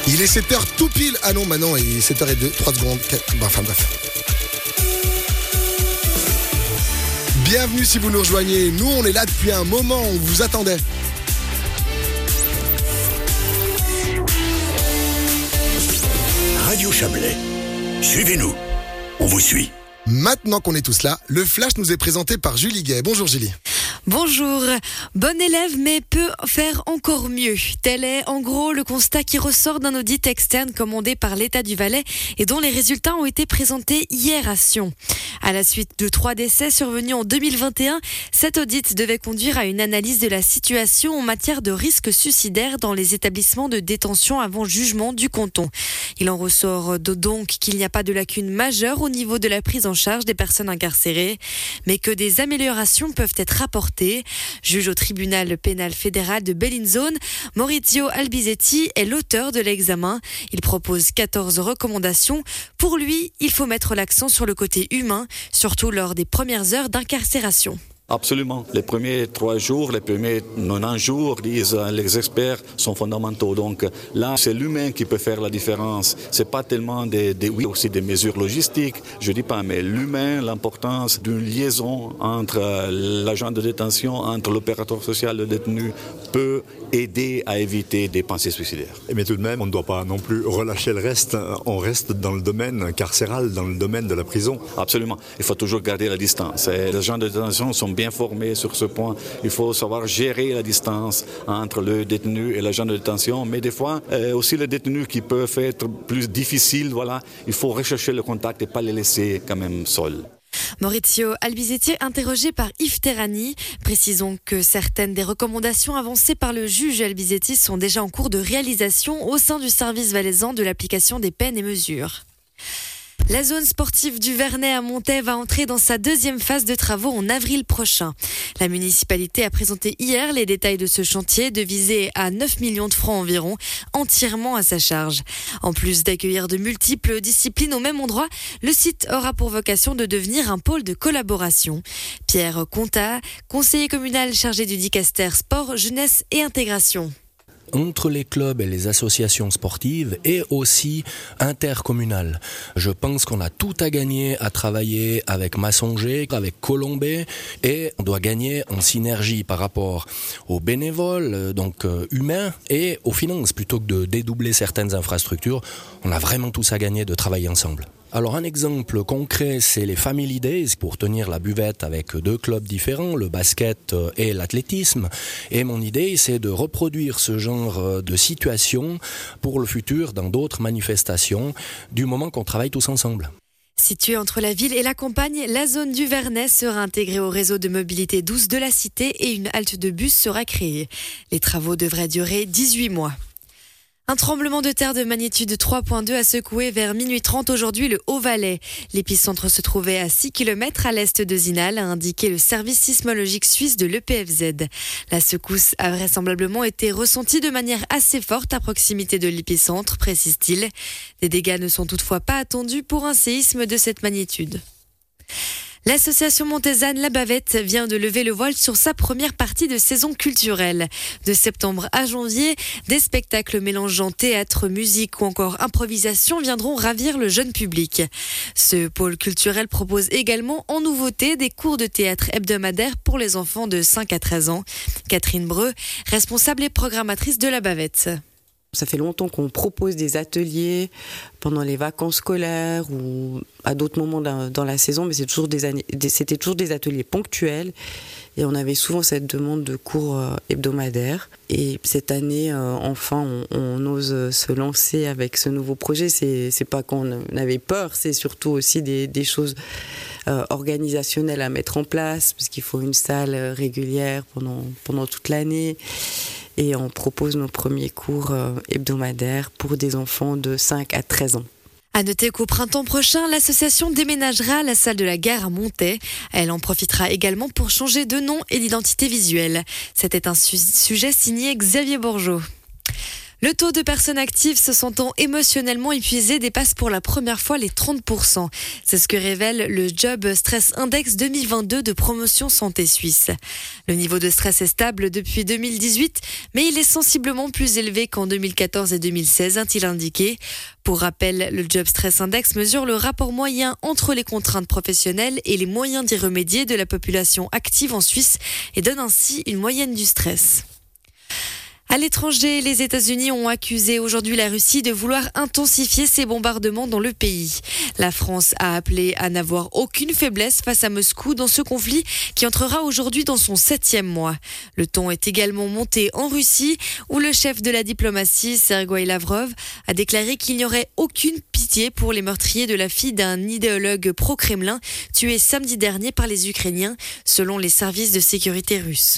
Il est 7h tout pile. Ah non, maintenant, il est 7h02, 3 secondes. Enfin bref. Bienvenue si vous nous rejoignez. Nous, on est là depuis un moment. On vous attendait. Radio Chablais. Suivez-nous. On vous suit. Maintenant qu'on est tous là, le flash nous est présenté par Julie Gay. Bonjour Julie. Bonjour. Bon élève mais peut faire encore mieux. Tel est en gros le constat qui ressort d'un audit externe commandé par l'État du Valais et dont les résultats ont été présentés hier à Sion. À la suite de 3 décès survenus en 2021, cet audit devait conduire à une analyse de la situation en matière de risque suicidaire dans les établissements de détention avant jugement du canton. Il en ressort donc qu'il n'y a pas de lacune majeure au niveau de la prise en charge des personnes incarcérées, mais que des améliorations peuvent être apportées. Juge au tribunal pénal fédéral de Bellinzone, Maurizio Albisetti est l'auteur de l'examen. Il propose 14 recommandations. Pour lui, il faut mettre l'accent sur le côté humain, surtout lors des premières heures d'incarcération. Absolument. Les premiers 3 jours, les premiers 90 jours, disent les experts, sont fondamentaux. Donc là, c'est l'humain qui peut faire la différence. C'est pas tellement oui, aussi des mesures logistiques, je dis pas, mais l'humain, l'importance d'une liaison entre l'agent de détention, entre l'opérateur social, le détenu, peut aider à éviter des pensées suicidaires. Mais tout de même, on ne doit pas non plus relâcher le reste. On reste dans le domaine carcéral, dans le domaine de la prison. Absolument. Il faut toujours garder la distance. Et les agents de détention sont bien formés sur ce point. Il faut savoir gérer la distance entre le détenu et l'agent de détention, mais des fois aussi le détenu qui peut être plus difficile, voilà, il faut rechercher le contact et pas les laisser quand même seuls. Maurizio Albisetti, interrogé par Yves Terrani. Précisons que certaines des recommandations avancées par le juge Albisetti sont déjà en cours de réalisation au sein du service valaisan de l'application des peines et mesures. La zone sportive du Vernet à Montaix va entrer dans sa 2e phase de travaux en avril prochain. La municipalité a présenté hier les détails de ce chantier, devisé à 9 millions de francs environ, entièrement à sa charge. En plus d'accueillir de multiples disciplines au même endroit, le site aura pour vocation de devenir un pôle de collaboration. Pierre Contat, conseiller communal chargé du Dicaster Sport, Jeunesse et Intégration. Entre les clubs et les associations sportives et aussi intercommunales. Je pense qu'on a tout à gagner à travailler avec Massonger, avec Colombet, et on doit gagner en synergie par rapport aux bénévoles, donc humains, et aux finances. Plutôt que de dédoubler certaines infrastructures, on a vraiment tous à gagner de travailler ensemble. Alors un exemple concret, c'est les Family Days pour tenir la buvette avec 2 clubs différents, le basket et l'athlétisme. Et mon idée, c'est de reproduire ce genre de situation pour le futur dans d'autres manifestations, du moment qu'on travaille tous ensemble. Située entre la ville et la campagne, la zone du Vernet sera intégrée au réseau de mobilité douce de la cité et une halte de bus sera créée. Les travaux devraient durer 18 mois. Un tremblement de terre de magnitude 3.2 a secoué vers minuit 30 aujourd'hui le Haut-Valais. L'épicentre se trouvait à 6 km à l'est de Zinal, a indiqué le service sismologique suisse de l'EPFZ. La secousse a vraisemblablement été ressentie de manière assez forte à proximité de l'épicentre, précise-t-il. Des dégâts ne sont toutefois pas attendus pour un séisme de cette magnitude. L'association montezane La Bavette vient de lever le voile sur sa première partie de saison culturelle. De septembre à janvier, des spectacles mélangeant théâtre, musique ou encore improvisation viendront ravir le jeune public. Ce pôle culturel propose également en nouveauté des cours de théâtre hebdomadaires pour les enfants de 5 à 13 ans. Catherine Breu, responsable et programmatrice de La Bavette. Ça fait longtemps qu'on propose des ateliers pendant les vacances scolaires ou à d'autres moments dans la saison, mais c'était toujours des ateliers ponctuels et on avait souvent cette demande de cours hebdomadaires. Et cette année, enfin, on ose se lancer avec ce nouveau projet. C'est pas qu'on avait peur, c'est surtout aussi des choses organisationnelles à mettre en place, parce qu'il faut une salle régulière pendant toute l'année. Et on propose nos premiers cours hebdomadaires pour des enfants de 5 à 13 ans. À noter qu'au printemps prochain, l'association déménagera à la salle de la gare à Montaix. Elle en profitera également pour changer de nom et d'identité visuelle. C'était un sujet signé Xavier Bourgeot. Le taux de personnes actives se sentant émotionnellement épuisées dépasse pour la première fois les 30%. C'est ce que révèle le Job Stress Index 2022 de Promotion Santé Suisse. Le niveau de stress est stable depuis 2018, mais il est sensiblement plus élevé qu'en 2014 et 2016, a-t-il indiqué. Pour rappel, le Job Stress Index mesure le rapport moyen entre les contraintes professionnelles et les moyens d'y remédier de la population active en Suisse et donne ainsi une moyenne du stress. À l'étranger, les États-Unis ont accusé aujourd'hui la Russie de vouloir intensifier ses bombardements dans le pays. La France a appelé à n'avoir aucune faiblesse face à Moscou dans ce conflit qui entrera aujourd'hui dans son 7e mois. Le ton est également monté en Russie où le chef de la diplomatie, Sergueï Lavrov, a déclaré qu'il n'y aurait aucune pitié pour les meurtriers de la fille d'un idéologue pro-Kremlin tué samedi dernier par les Ukrainiens, selon les services de sécurité russes.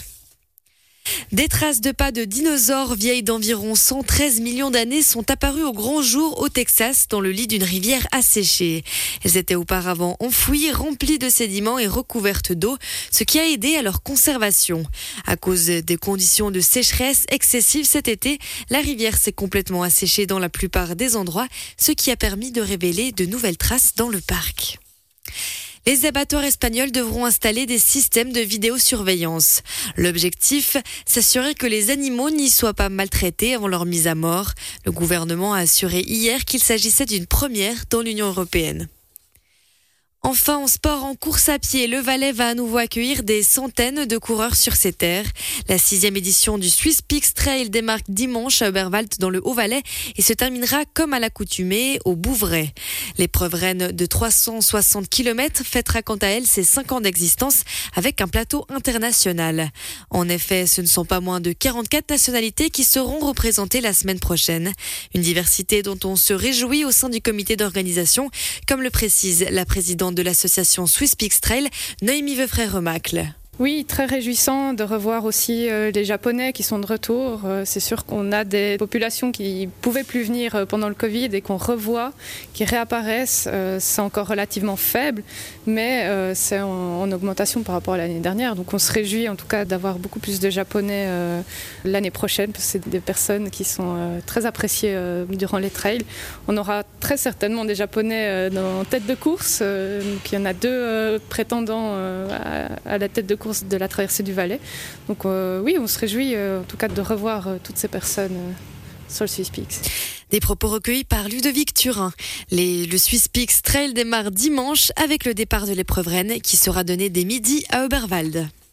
Des traces de pas de dinosaures vieilles d'environ 113 millions d'années sont apparues au grand jour au Texas dans le lit d'une rivière asséchée. Elles étaient auparavant enfouies, remplies de sédiments et recouvertes d'eau, ce qui a aidé à leur conservation. À cause des conditions de sécheresse excessive cet été, la rivière s'est complètement asséchée dans la plupart des endroits, ce qui a permis de révéler de nouvelles traces dans le parc. Les abattoirs espagnols devront installer des systèmes de vidéosurveillance. L'objectif, s'assurer que les animaux n'y soient pas maltraités avant leur mise à mort. Le gouvernement a assuré hier qu'il s'agissait d'une première dans l'Union européenne. Enfin, en sport, en course à pied, le Valais va à nouveau accueillir des centaines de coureurs sur ses terres. La 6e édition du Swiss Peaks Trail démarre dimanche à Oberwald dans le Haut-Valais et se terminera comme à l'accoutumée au Bouvray. L'épreuve reine de 360 km fêtera quant à elle ses 5 ans d'existence avec un plateau international. En effet, ce ne sont pas moins de 44 nationalités qui seront représentées la semaine prochaine. Une diversité dont on se réjouit au sein du comité d'organisation, comme le précise la présidente de l'association Swiss Peaks Trail, Noémie Veufray-Remacle. Oui, très réjouissant de revoir aussi les Japonais qui sont de retour. C'est sûr qu'on a des populations qui pouvaient plus venir pendant le Covid et qu'on revoit, qui réapparaissent. C'est encore relativement faible, mais c'est en augmentation par rapport à l'année dernière. Donc on se réjouit en tout cas d'avoir beaucoup plus de Japonais l'année prochaine, parce que c'est des personnes qui sont très appréciées durant les trails. On aura très certainement des Japonais en tête de course. Donc il y en a 2 prétendants à la tête de course de la traversée du Valais. Donc oui, on se réjouit en tout cas de revoir toutes ces personnes sur le Swiss Peaks. Des propos recueillis par Ludovic Turin. Le Swiss Peaks Trail démarre dimanche avec le départ de l'épreuve reine qui sera donné dès midi à Oberwald.